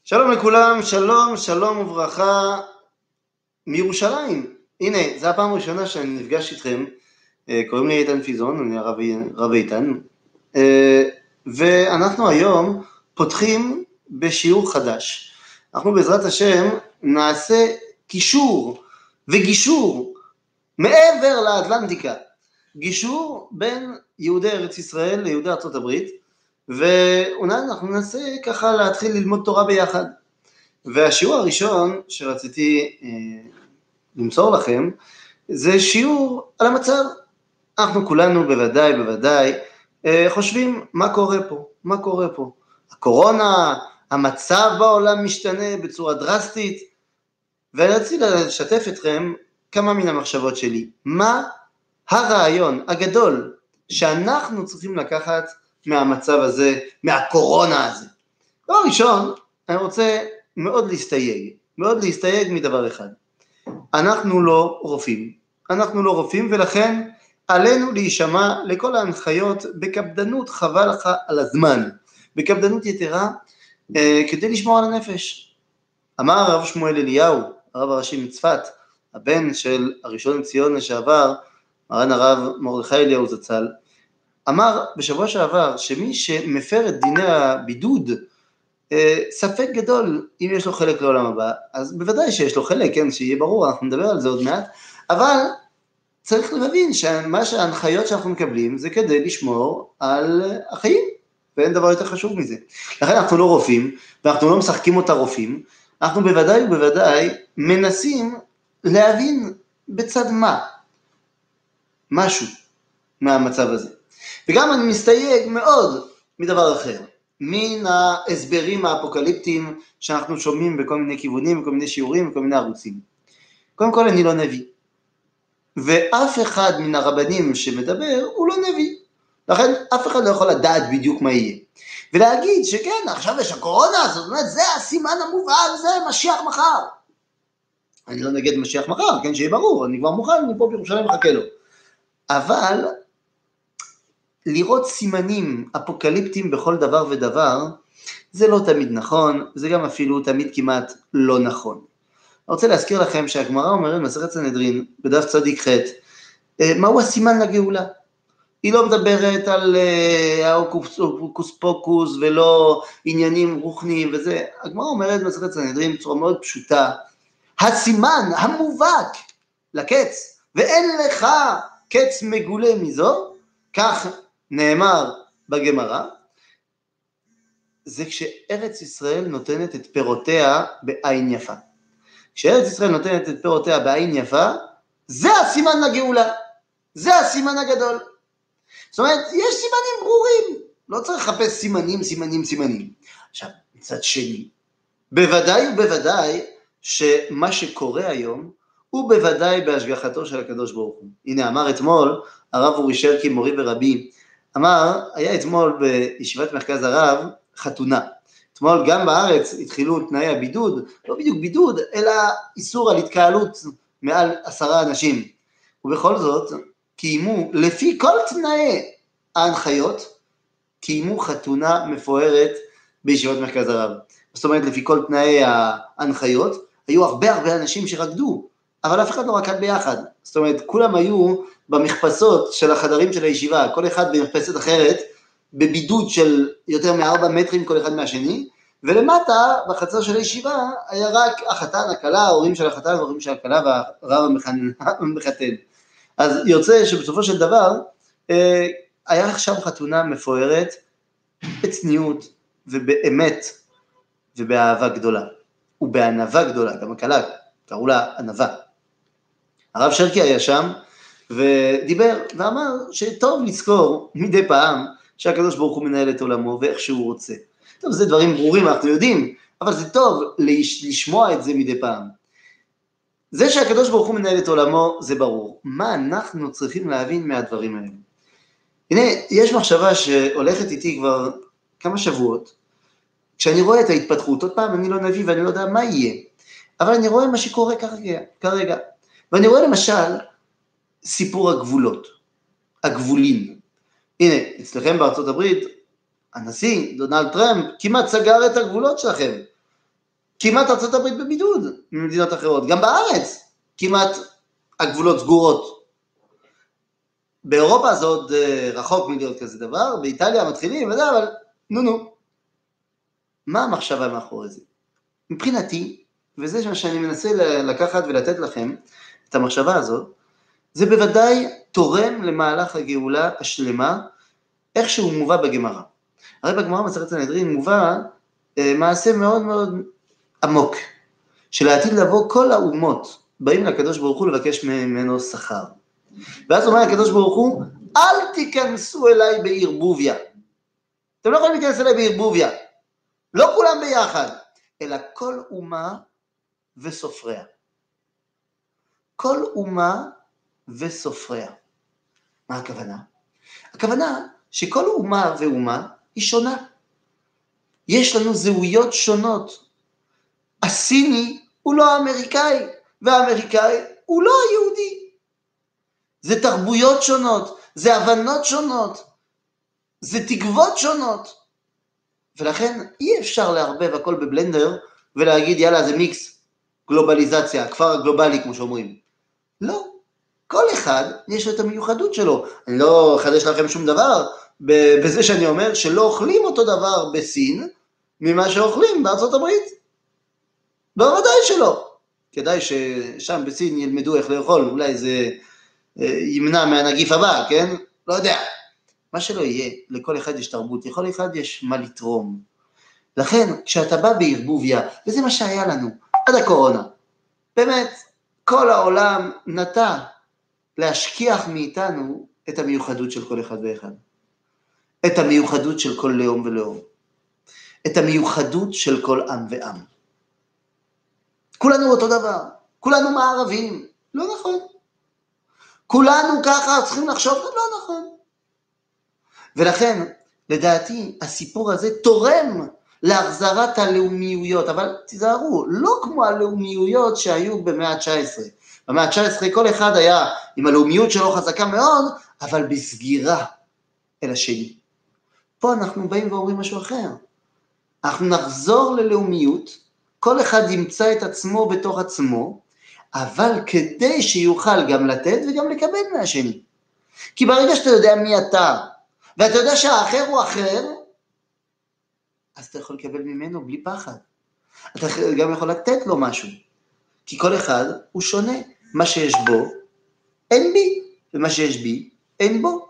שלום לכולם, שלום, שלום וברכה מירושלים. הנה, זו הפעם הראשונה שאני נפגש איתכם. קוראים לי איתן פיזון, אני הרב איתן. ואנחנו היום פותחים בשיעור חדש. אנחנו בעזרת השם נעשה קישור וגישור מעבר לאטלנטיקה. גישור בין יהודי ארץ ישראל ליהודי ארצות הברית, ואולי אנחנו ננסה ככה להתחיל ללמוד תורה ביחד. והשיעור הראשון שרציתי למסור לכם, זה שיעור על המצב. אנחנו כולנו בוודאי חושבים מה קורה פה. הקורונה, המצב בעולם משתנה בצורה דרסטית, ורציתי לשתף אתכם כמה מן המחשבות שלי. מה הרעיון הגדול שאנחנו צריכים לקחת מהמצב הזה, מהקורונה הזה? דבר ראשון, אני רוצה מאוד להסתייג מדבר אחד. אנחנו לא רופאים, ולכן עלינו להישמע לכל ההנחיות בקפדנות, חבל לך על הזמן, בקפדנות יתרה, כדי לשמור על הנפש. אמר הרב שמואל אליהו, הרב הראשי מצפת, הבן של הראשון לציון לשעבר, מרן הרב מרדכי אליהו זצ"ל, אמר בשבוע שעבר שמי שמפר את דיני הבידוד, ספק גדול אם יש לו חלק לעולם הבא. אז בוודאי שיש לו חלק, כן, שיהיה ברור, אנחנו נדבר על זה עוד מעט, אבל צריך להבין שמה שההנחיות שאנחנו מקבלים זה כדי לשמור על החיים, ואין דבר יותר חשוב מזה. לכן אנחנו לא רופאים, ואנחנו לא משחקים אותה רופאים, אנחנו בוודאי מנסים להבין בצד משהו מהמצב הזה. וגם אני מסתייג מאוד מדבר אחר, מן ההסברים האפוקליפטיים שאנחנו שומעים בכל מיני כיוונים, בכל מיני שיעורים, בכל מיני ערוצים. קודם כל, אני לא נביא, ואף אחד מן הרבנים שמדבר הוא לא נביא, לכן אף אחד לא יכול לדעת בדיוק מה יהיה. ולהגיד שכן, עכשיו יש הקורונה, זאת אומרת, זה הסימן המובהק, זה משיח מחר. אני לא נגד משיח מחר, כן, שיהיה ברור, אני כבר מוכן, אני פה בירושלים מחכה לו. אבל לראות סימנים אפוקליפטיים בכל דבר ודבר, זה לא תמיד נכון, זה גם אפילו תמיד כמעט לא נכון. אני רוצה להזכיר לכם שהגמרא אומרת במסכת סנהדרין, בדף צדיק ח', מהו הסימן לגאולה? היא לא מדברת על הוקוס פוקוס ולא עניינים רוחניים וזה. הגמרא אומרת במסכת סנהדרין בצורה מאוד פשוטה, הסימן המובהק לקץ, ואין לך קץ מגולה מזו, כך נאמר בגמרא, זה כשארץ ישראל נותנת את פירותיה בעין יפה. כשארץ ישראל נותנת את פירותיה בעין יפה, זה הסימן לגאולה, זה הסימן הגדול. זאת אומרת, יש סימנים ברורים, לא צריך לחפש סימנים. עכשיו, מצד שני, בוודאי שמה שקורה היום, הוא בוודאי בהשגחתו של הקדוש ברוך הוא. הנה, אמר אתמול, הרב אורי שרקי, מורי ורבי, אמר, היה אתמול בישיבת מרכז הרב, חתונה. אתמול גם בארץ התחילו תנאי הבידוד, לא בדיוק בידוד, אלא איסור על התקהלות מעל 10 אנשים. ובכל זאת, קיימו, לפי כל תנאי ההנחיות, קיימו חתונה מפוארת בישיבת מרכז הרב. זאת אומרת, לפי כל תנאי ההנחיות, היו הרבה אנשים שרקדו, אבל אף אחד לא רקד ביחד. זאת אומרת, כולם היו במחפשות של החדרים של הישיבה, כל אחד במחפשת אחרת, בבידוד של יותר מ4 מטרים כל אחד מהשני, ולמטה, בחצר של הישיבה, היה רק החתן, הכלה, ההורים של החתן, ההורים של הכלה, והרב המחתן. אז יוצא שבסופו של דבר, היה עכשיו חתונה מפוארת, בצניעות, ובאמת, ובאהבה גדולה, ובענווה גדולה, גם הכלה, קראו לה ענווה. הרב שרקי היה שם, ודיבר, ואמר שטוב לזכור מדי פעם, שהקדוש ברוך הוא מנהל את עולמו, ואיך שהוא רוצה. טוב, זה דברים ברורים, אנחנו יודעים, אבל זה טוב לשמוע את זה מדי פעם. זה שהקדוש ברוך הוא מנהל את עולמו, זה ברור. מה אנחנו צריכים להבין מהדברים האלה? הנה, יש מחשבה שהולכת איתי כבר כמה שבועות, כשאני רואה את ההתפתחות, עוד פעם אני לא נביא ואני לא יודע מה יהיה, אבל אני רואה מה שקורה כרגע. ואני רואה למשל סיפור הגבולים. הנה, אצלכם בארצות הברית, הנשיא דונלד טראמפ כמעט סגר את הגבולות שלכם. כמעט ארצות הברית בבידוד ממדינות אחרות, גם בארץ כמעט הגבולות סגורות. באירופה זה עוד רחוק מלהיות כזה דבר, באיטליה מתחילים וזה, אבל נו. מה המחשבה מאחורי זה? מבחינתי, וזה מה שאני מנסה לקחת ולתת לכם, את המחשבה הזאת, זה בוודאי תורם למהלך הגאולה השלמה, איך שהוא מובא בגמרא. הרי בגמרא מסכת סנהדרין מובא מעשה מאוד מאוד עמוק, שלעתיד לבוא כל האומות, באים לקדוש ברוך הוא לבקש ממנו שכר. ואז אומר הקדוש ברוך הוא, אל תיכנסו אליי בערבוביה. אתם לא יכולים להיכנס אליי בערבוביה. לא כולם ביחד, אלא כל אומה וסופריה. כל אומה וסופריה. מה הכוונה? הכוונה שכל אומה ואומה היא שונה. יש לנו זהויות שונות. הסיני הוא לא האמריקאי, והאמריקאי הוא לא היהודי. זה תרבויות שונות, זה הבנות שונות, זה תקוות שונות. ולכן אי אפשר להרבב הכל בבלנדר ולהגיד יאללה זה מיקס, גלובליזציה, הכפר הגלובלי כמו שאומרים. לא, כל אחד יש את המיוחדות שלו. אני לא חדש לכם שום דבר בזה שאני אומר שלא אוכלים אותו דבר בסין ממה שאוכלים בארצות הברית. בוודאי שלא. כדאי ששם בסין ילמדו איך לאכול, אולי זה ימנע מהנגיף הבא, כן? לא יודע. מה שלא יהיה, לכל אחד יש תרבות, לכל אחד יש מה לתרום. לכן, כשאתה בא בערבוביה, וזה מה שהיה לנו, עד הקורונה, באמת, כל העולם נטה להשכיח מאיתנו את המיוחדות של כל אחד ואחד. את המיוחדות של כל לאום ולאום. את המיוחדות של כל עם ועם. כולנו אותו דבר, כולנו מערבים, לא נכון. כולנו ככה צריכים לחשוב, לא נכון. ולכן, לדעתי, הסיפור הזה תורם להחזרת הלאומיויות, אבל תזהרו, לא כמו הלאומיויות שהיו במאה ה-19. במאה ה-19 כל אחד היה עם הלאומיות שלו חזקה מאוד, אבל בסגירה אל השני. פה אנחנו באים ואומרים משהו אחר. אנחנו נחזור ללאומיות, כל אחד ימצא את עצמו בתוך עצמו, אבל כדי שיוכל גם לתת וגם לקבל מהשני. כי ברגע שאתה יודע מי אתה, ואתה יודע שהאחר הוא אחר, אז אתה יכול לקבל ממנו בלי פחד. אתה גם יכול לתת לו משהו. כי כל אחד הוא שונה. מה שיש בו, אין בי. ומה שיש בי, אין בו.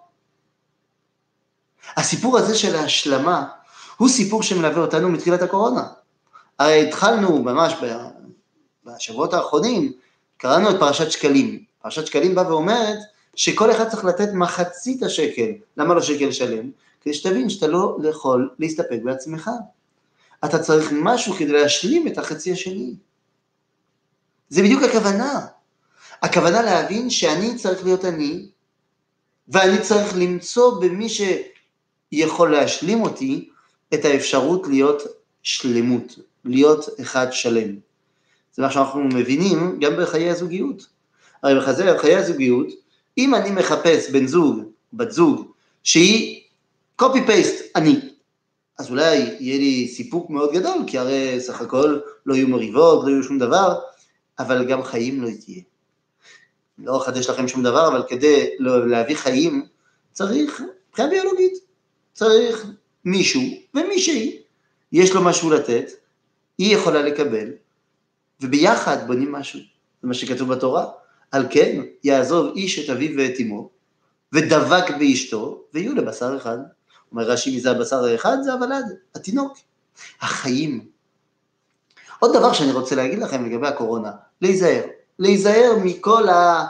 הסיפור הזה של ההשלמה, הוא סיפור שמלווה אותנו מתחילת הקורונה. הרי התחלנו ממש בשבועות האחרונים, קראנו את פרשת שקלים. פרשת שקלים בא ואומרת, שכל אחד צריך לתת מחצית השקל. למה לא שקל שלם? כדי שתבין שאתה לא יכול להסתפק בעצמך. אתה צריך משהו כדי להשלים את החצי השני. זה בדיוק הכוונה. הכוונה להבין שאני צריך להיות אני, ואני צריך למצוא במי שיכול להשלים אותי את האפשרות להיות שלמות, להיות אחד שלם. זה מה שאנחנו מבינים גם בחיי הזוגיות. הרי בחיי הזוגיות, אם אני מחפש בן זוג, בת זוג, שהיא copy-paste אני, אז אולי יהיה לי סיפוק מאוד גדול, כי הרי סך הכל לא יהיו מריבות, לא יהיו שום דבר, אבל גם חיים לא תהיה. לא חדש לכם שום דבר, אבל כדי להביא חיים, צריך, מבחינה ביולוגית, צריך מישהו ומישהי, יש לו משהו לתת, היא יכולה לקבל, וביחד בונים משהו. זה מה שכתוב בתורה, על כן יעזוב איש את אביו ואת אמו, ודבק באשתו, ויהיו לבשר אחד. אומר רש"י, מי זה הבשר האחד? זה הוולד, התינוק, החיים. עוד דבר שאני רוצה להגיד לכם לגבי הקורונה, להיזהר מכל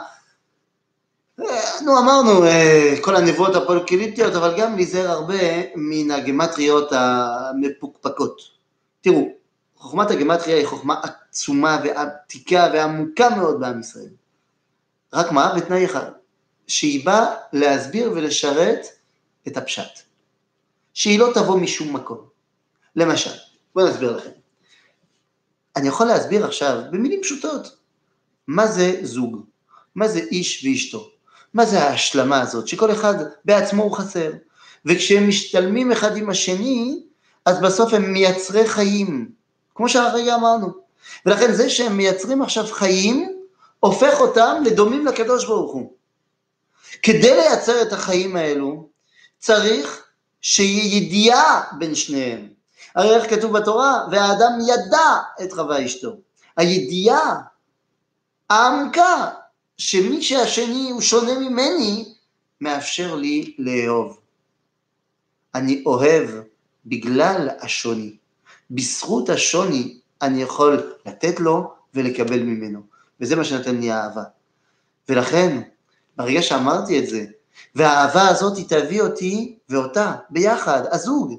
אמרנו, כל הנבואות הפולקליפטיות, אבל גם להיזהר הרבה מן הגמטריות המפוקפקות. תראו, חוכמת הגמטריה היא חוכמה עצומה ועתיקה ועמוקה מאוד בעם ישראל. רק מה? בתנאי אחד, שהיא באה להסביר ולשרת את הפשט. שהיא לא תבוא משום מקום. למשל, בואו נסביר לכם. אני יכול להסביר עכשיו במילים פשוטות, מה זה זוג, מה זה איש ואשתו, מה זה ההשלמה הזאת, שכל אחד בעצמו הוא חסר, וכשהם משתלמים אחד עם השני, אז בסוף הם מייצרי חיים, כמו שהרגע אמרנו. ולכן זה שהם מייצרים עכשיו חיים, הופך אותם לדומים לקדוש ברוך הוא. כדי לייצר את החיים האלו, צריך שיהיה ידיעה בין שניהם. הרי איך כתוב בתורה, והאדם ידע את חווה אשתו. הידיעה העמקה שמי שהשני הוא שונה ממני, מאפשר לי לאהוב. אני אוהב בגלל השוני. בזכות השוני אני יכול לתת לו ולקבל ממנו. וזה מה שנתן לי האהבה. ולכן, ברגע שאמרתי את זה, והאהבה הזאת היא תביא אותי ואותה ביחד, הזוג,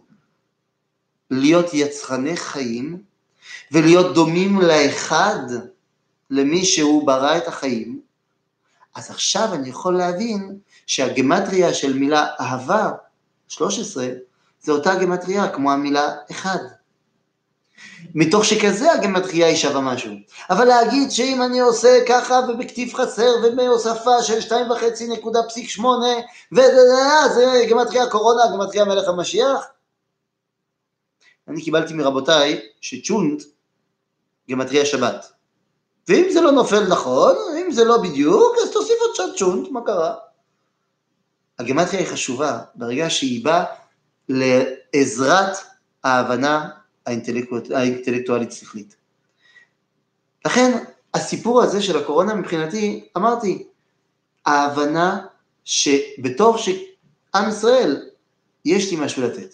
להיות יצרני חיים, ולהיות דומים לאחד, למי שהוא ברא את החיים, אז עכשיו אני יכול להבין שהגמטריה של מילה אהבה, 13, זה אותה גמטריה כמו המילה אחד. מתוך שכזה הגמטריה היא שווה משהו. אבל להגיד שאם אני עושה ככה ובכתיב חסר ובהוספה של 2.5.8 זה גמטריה קורונה, גמטריה מלך המשיח. אני קיבלתי מרבותיי שצ'ונט גמטריה שבת. ואם זה לא נופל נכון, אם זה לא בדיוק, אז תוסיף עוד שעת צ'ונט, מה קרה? הגמטריה היא חשובה, ברגע שהיא באה לעזרת ההבנה האינטלקטואלית שכלית. לכן, הסיפור הזה של הקורונה מבחינתי, אמרתי, ההבנה שבתוך שעם ישראל יש לי משהו לתת.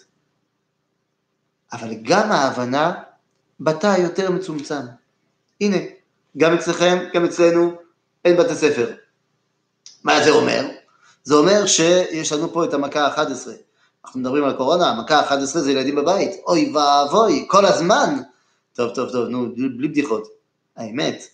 אבל גם ההבנה בתא יותר מצומצם. הנה, גם אצלכם, גם אצלנו, אין בתי ספר. מה זה אומר? זה אומר שיש לנו פה את המכה ה-11. אנחנו מדברים על קורונה, המכה ה-11 זה ילדים בבית. אוי ואבוי, כל הזמן. טוב, נו, בלי בדיחות. האמת,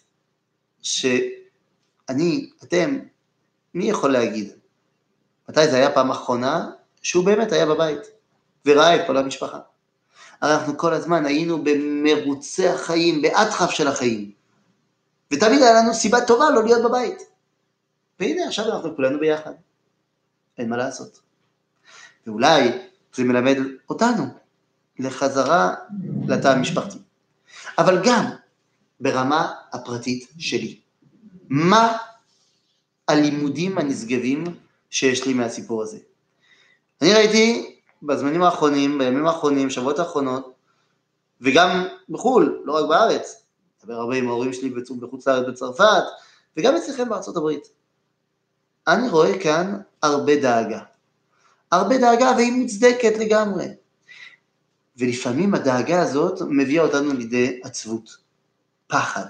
שאני, אתם, מי יכול להגיד? מתי זה היה פעם אחרונה שהוא באמת היה בבית, וראה את כל המשפחה. הרי אנחנו כל הזמן היינו במרוצי החיים, באטחף של החיים. ותמיד היה לנו סיבה טובה לא להיות בבית. והנה, עכשיו אנחנו כולנו ביחד. אין מה לעשות. ואולי זה מלמד אותנו לחזרה לתא המשפחתי. אבל גם ברמה הפרטית שלי. מה הלימודים הנשגבים שיש לי מהסיפור הזה? אני ראיתי בזמנים האחרונים, בימים האחרונים, שבועות האחרונות, וגם בחול, לא רק בארץ, דבר הרבה עם ההורים שלי בחוץ לארץ בצרפת, וגם אצלכם בארצות הברית. אני רואה כאן הרבה דאגה. הרבה דאגה והיא מוצדקת לגמרי. ולפעמים הדאגה הזאת מביאה אותנו לידי עצבות, פחד.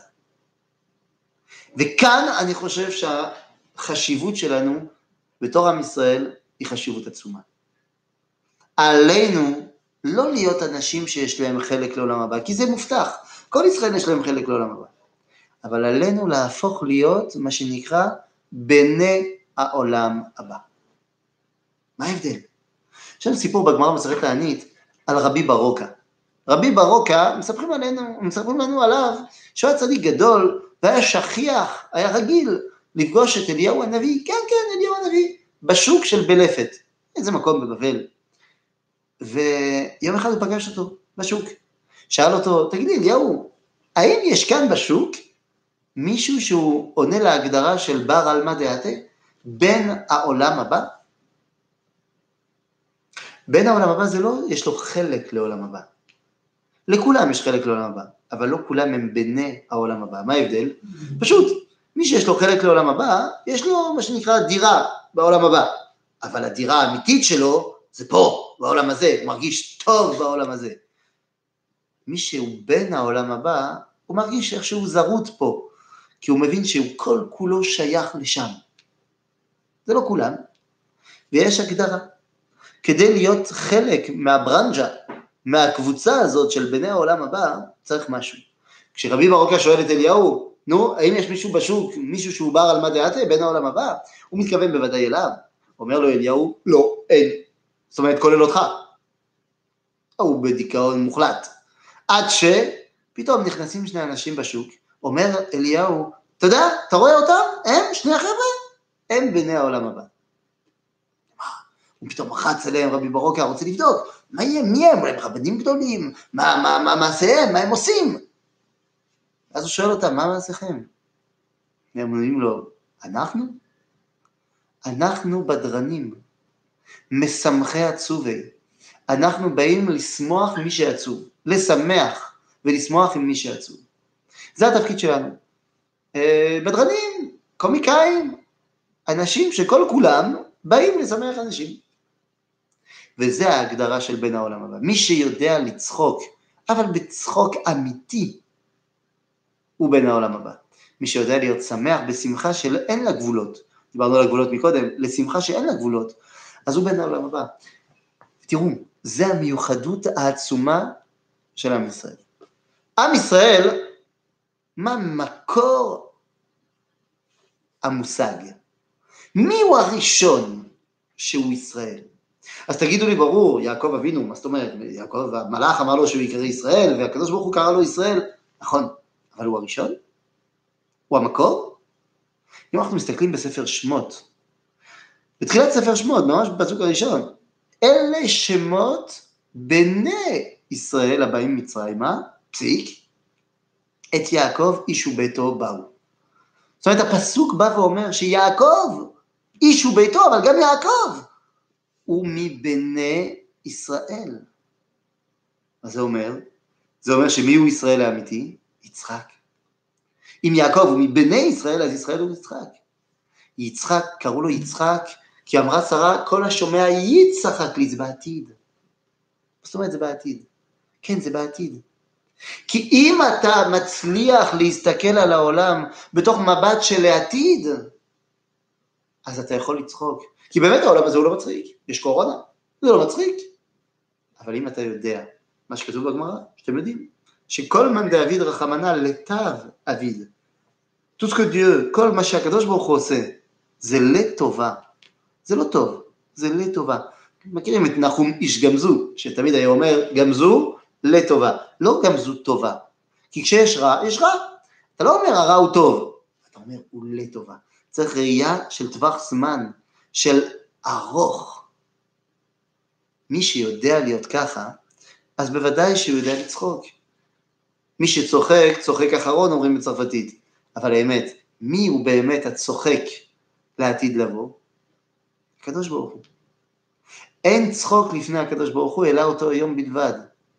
וכאן אני חושב שהחשיבות שלנו בתור עם ישראל היא חשיבות עצומה. עלינו לא להיות אנשים שיש להם חלק לעולם הבא, כי זה מובטח. כל ישראל יש להם חלק לעולם הבא. אבל עלינו להפוך להיות מה שנקרא בני העולם הבא. מה ההבדל? יש לנו סיפור בגמרא במסכת תענית על רבי ברוקה. רבי ברוקה, מספרים לנו עליו שהוא היה צדיק גדול, והיה שכיח, היה רגיל לפגוש את אליהו הנביא, כן, אליהו הנביא, בשוק של בלפת. איזה מקום בבבל. ויום אחד הוא פגש אותו בשוק. שאל אותו, תגידי אליהו, האם יש כאן בשוק מישהו שהוא עונה להגדרה של בר עלמא דעתה, בין העולם הבא? בין העולם הבא זה לא, יש לו חלק לעולם הבא. לכולם יש חלק לעולם הבא, אבל לא כולם הם בני העולם הבא. מה ההבדל? פשוט, מי שיש לו חלק לעולם הבא, יש לו מה שנקרא דירה בעולם הבא. אבל הדירה האמיתית שלו זה פה, בעולם הזה, הוא מרגיש טוב בעולם הזה. מי שהוא בן העולם הבא, הוא מרגיש איכשהו זרות פה, כי הוא מבין שהוא כל כולו שייך לשם. זה לא כולם, ויש הגדרה. כדי להיות חלק מהברנג'ה, מהקבוצה הזאת של בני העולם הבא, צריך משהו. כשרבי ברוקה שואל את אליהו, נו, האם יש מישהו בשוק, מישהו שהוא בר עלמא דעתה, בן העולם הבא? הוא מתכוון בוודאי אליו. אומר לו אליהו, לא, אין. זאת אומרת, כולל אותך. הוא בדיכאון מוחלט. עד שפתאום נכנסים שני אנשים בשוק, אומר אליהו, אתה יודע, אתה רואה אותם? הם, שני החבר'ה, הם בני העולם הבא. הוא פתאום רחץ אליהם, רבי ברוקה רוצה לבדוק, מה יהיה, מי הם, אולי הם רבנים גדולים, מה מעשיהם, מה הם עושים? אז הוא שואל אותם, מה מעשיכם? והם אומרים לו, אנחנו בדרנים, משמחי עצובי, אנחנו באים לשמוח מי שעצוב, לשמח ולשמוח עם מי שעצוב. זה התפקיד שלנו. בדרנים, קומיקאים, אנשים שכל כולם באים לשמח אנשים. וזה ההגדרה של בן העולם הבא. מי שיודע לצחוק, אבל בצחוק אמיתי, הוא בן העולם הבא. מי שיודע להיות שמח בשמחה שאין לה גבולות, דיברנו על הגבולות מקודם, לשמחה שאין לה גבולות, אז הוא בן העולם הבא. תראו, זה המיוחדות העצומה של עם ישראל. עם ישראל, מה מקור המושג? מי הוא הראשון שהוא ישראל? אז תגידו לי, ברור, יעקב אבינו, מה זאת אומרת? יעקב, המלאך אמר לו שהוא יקרא ישראל, והקדוש ברוך הוא קרא לו ישראל, נכון, אבל הוא הראשון? הוא המקור? אם אנחנו מסתכלים בספר שמות, בתחילת ספר שמות, ממש בפסוק הראשון, אלה שמות בני ישראל הבאים מצרימה, פסיק, את יעקב איש וביתו באו. זאת אומרת, הפסוק בא ואומר שיעקב איש וביתו, אבל גם יעקב הוא מבני ישראל. מה זה אומר? זה אומר שמי הוא ישראל האמיתי? יצחק. אם יעקב הוא מבני ישראל, אז ישראל הוא יצחק. יצחק, קראו לו יצחק, כי אמרה שרה, כל השומע יצחק לי, זה בעתיד. זאת אומרת, זה בעתיד. כן, זה בעתיד. כי אם אתה מצליח להסתכל על העולם בתוך מבט של העתיד, אז אתה יכול לצחוק. כי באמת העולם הזה הוא לא מצחיק. יש קורונה, זה לא מצחיק. אבל אם אתה יודע, מה שכתוב בגמרא, שאתם יודעים, שכל מן דאביד רחמנה לטב אביד. tout ce que Dieu, כל מה שהקדוש ברוך הוא עושה, זה לטובה. זה לא טוב, זה לטובה. מכירים את נחום איש גמזו, שתמיד היה אומר, גמזו לטובה. לא גמזו טובה. כי כשיש רע, יש רע. אתה לא אומר הרע הוא טוב, אתה אומר הוא לטובה. צריך ראייה של טווח זמן, של ארוך. מי שיודע להיות ככה, אז בוודאי שהוא יודע לצחוק. מי שצוחק, צוחק אחרון, אומרים בצרפתית. אבל האמת, מי הוא באמת הצוחק לעתיד לבוא? הקדוש ברוך הוא. אין צחוק לפני הקדוש ברוך הוא, אלא אותו היום בלבד.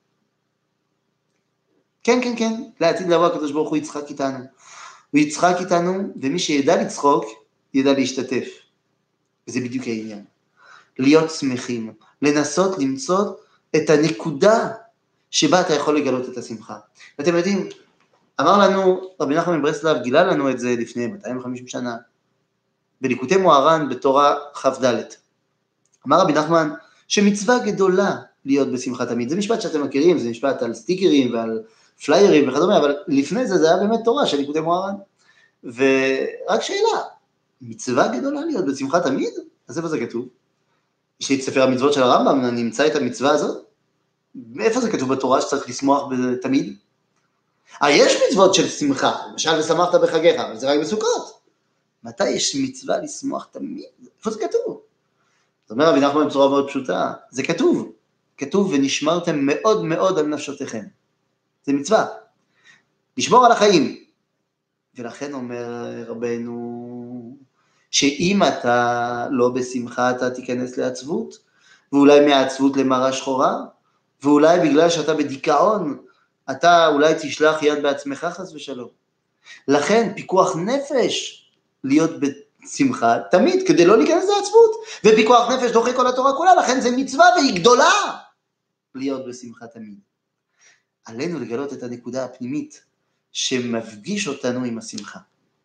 כן, כן, כן, לעתיד לבוא הקדוש ברוך הוא יצחק איתנו. הוא יצחק איתנו, ומי שידע לצחוק, ידע להשתתף. וזה בדיוק העניין. להיות שמחים, לנסות למצוא את הנקודה שבה אתה יכול לגלות את השמחה. ואתם יודעים, אמר לנו, רבי נחמן מברסלב גילה לנו את זה לפני 250 שנה, בליקוטי מוהר"ן בתורה כ"ד. אמר רבי נחמן שמצווה גדולה להיות בשמחה תמיד. זה משפט שאתם מכירים, זה משפט על סטיקרים ועל פליירים וכדומה, אבל לפני זה היה באמת תורה של ליקוטי מוהר"ן. ורק שאלה, מצווה גדולה להיות בשמחה תמיד? אז איפה זה כתוב? יש לי את ספר המצוות של הרמב"ם, אני אמצא את המצווה הזאת? איפה זה כתוב בתורה שצריך לשמוח תמיד? יש מצוות של שמחה, למשל ושמחת בחגיך, אבל זה רק בסוכות. מתי יש מצווה לשמוח תמיד? איפה זה כתוב? זאת אומרת, רבי נחמן בצורה מאוד פשוטה, זה כתוב. כתוב ונשמרתם מאוד מאוד על נפשותיכם. זה מצווה. לשמור על החיים. ולכן אומר רבנו, שאם אתה לא בשמחה, אתה תיכנס לעצבות, ואולי מהעצבות למראה שחורה, ואולי בגלל שאתה בדיכאון, אתה אולי תשלח יד בעצמך חס ושלום. לכן פיקוח נפש להיות בשמחה תמיד, כדי לא להיכנס לעצבות, ופיקוח נפש דוחה כל התורה כולה, לכן זה מצווה והיא גדולה להיות בשמחה תמיד. עלינו לגלות את הנקודה הפנימית שמפגיש אותנו עם השמחה.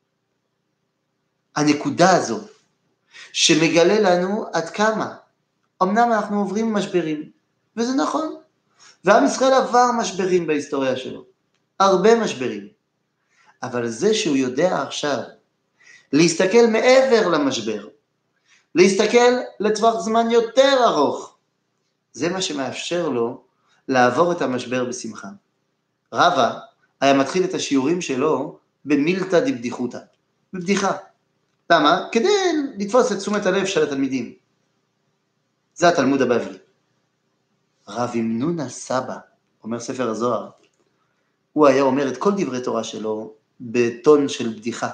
הנקודה הזו שמגלה לנו עד כמה, אמנם אנחנו עוברים משברים, וזה נכון, ועם ישראל עבר משברים בהיסטוריה שלו, הרבה משברים, אבל זה שהוא יודע עכשיו להסתכל מעבר למשבר, להסתכל לטווח זמן יותר ארוך, זה מה שמאפשר לו לעבור את המשבר בשמחה. רבא היה מתחיל את השיעורים שלו במילתא דבדיחותא, בבדיחה. למה? כדי לתפוס את תשומת הלב של התלמידים. זה התלמוד הבבלי. רב אמנון הסבא, אומר ספר הזוהר, הוא היה אומר את כל דברי תורה שלו בטון של בדיחה.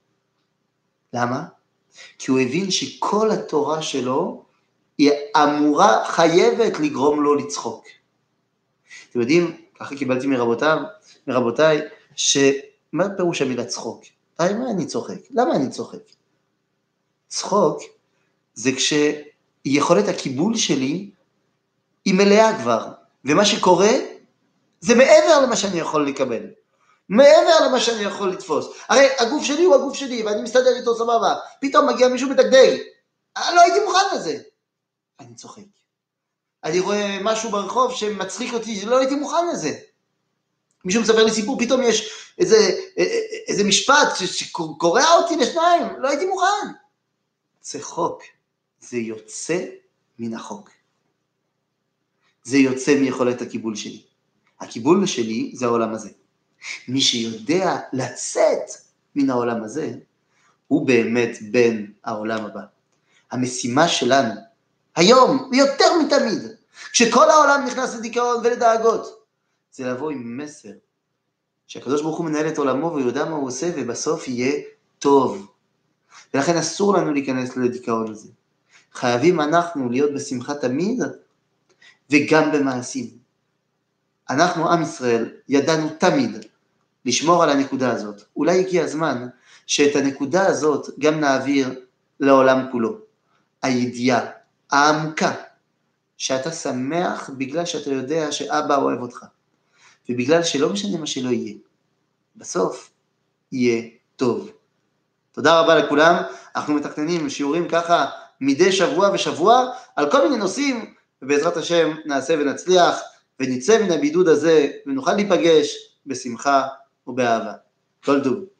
למה? כי הוא הבין שכל התורה שלו היא אמורה, חייבת לגרום לו לצחוק. אתם יודעים, ככה קיבלתי מרבותיי, מה פירוש המילה צחוק? מה אני צוחק? למה אני צוחק? צחוק זה כשיכולת הקיבול שלי היא מלאה כבר, ומה שקורה זה מעבר למה שאני יכול לקבל, מעבר למה שאני יכול לתפוס. הרי הגוף שלי הוא הגוף שלי, ואני מסתדר איתו סבבה, פתאום מגיע מישהו מדגדג, לא הייתי מוכן לזה, אני צוחק. אני רואה משהו ברחוב שמצחיק אותי, לא הייתי מוכן לזה. מישהו מספר לי סיפור, פתאום יש איזה משפט שקורע אותי לשניים, לא הייתי מוכן. זה חוק, זה יוצא מן החוק. זה יוצא מיכולת הקיבול שלי. הקיבול שלי זה העולם הזה. מי שיודע לצאת מן העולם הזה, הוא באמת בן העולם הבא. המשימה שלנו, היום, ויותר מתמיד, כשכל העולם נכנס לדיכאון ולדאגות, זה לבוא עם מסר, שהקדוש ברוך הוא מנהל את עולמו, והוא יודע מה הוא עושה, ובסוף יהיה טוב. ולכן אסור לנו להיכנס לדיכאון הזה. חייבים אנחנו להיות בשמחה תמיד, וגם במעשים. אנחנו, עם ישראל, ידענו תמיד לשמור על הנקודה הזאת. אולי הגיע הזמן שאת הנקודה הזאת גם נעביר לעולם כולו. הידיעה, העמקה, שאתה שמח בגלל שאתה יודע שאבא אוהב אותך, ובגלל שלא משנה מה שלא יהיה, בסוף יהיה טוב. תודה רבה לכולם, אנחנו מתכננים שיעורים ככה מדי שבוע ושבוע, על כל מיני נושאים, ובעזרת השם נעשה ונצליח, ונצא מן הבידוד הזה, ונוכל להיפגש בשמחה ובאהבה. כל טוב.